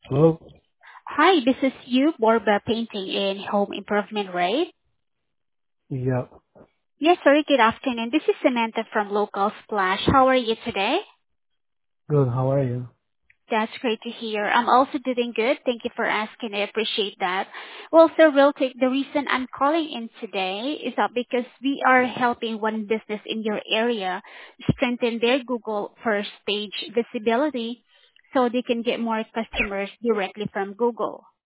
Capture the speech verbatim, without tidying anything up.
Hello? Hi, this is you, Borba Painting in Home Improvement, right? Yeah. Yes, sorry, good afternoon. This is Samantha from Local Splash. How are you today? Good. How are you? That's great to hear. I'm also doing good. Thank you for asking. I appreciate that. Well, sir, real quick, the reason I'm calling in today is that because we are helping one business in your area strengthen their Google first page visibility so they can get more customers directly from Google.